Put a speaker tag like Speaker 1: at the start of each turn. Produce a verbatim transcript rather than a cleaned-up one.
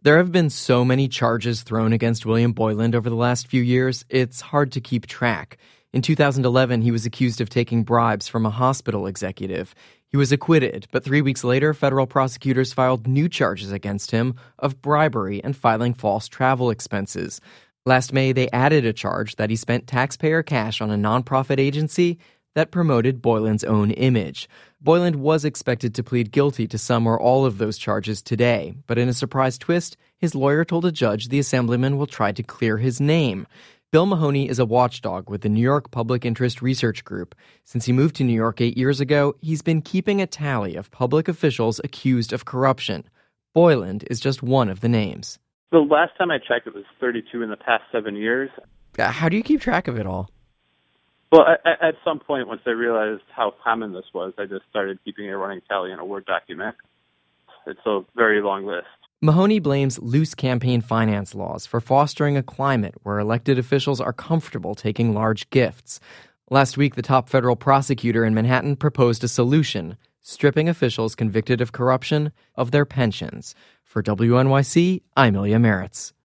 Speaker 1: There have been so many charges thrown against William Boyland over the last few years, it's hard to keep track. In two thousand eleven, he was accused of taking bribes from a hospital executive. He was acquitted, but three weeks later, federal prosecutors filed new charges against him of bribery and filing false travel expenses. Last May, they added a charge that he spent taxpayer cash on a nonprofit agency that promoted Boyland's own image. Boyland was expected to plead guilty to some or all of those charges today, but in a surprise twist, his lawyer told a judge the assemblyman will try to clear his name. Bill Mahoney is a watchdog with the New York Public Interest Research Group. Since he moved to New York eight years ago, he's been keeping a tally of public officials accused of corruption. Boyland is just one of the names.
Speaker 2: The last time I checked, it was thirty-two in the past seven years.
Speaker 1: How do you keep track of it all?
Speaker 2: Well, at, at some point, once I realized how common this was, I just started keeping a running tally in a Word document. It's a very long list.
Speaker 1: Mahoney blames loose campaign finance laws for fostering a climate where elected officials are comfortable taking large gifts. Last week, the top federal prosecutor in Manhattan proposed a solution, stripping officials convicted of corruption of their pensions. For W N Y C, I'm Ilya Meritz.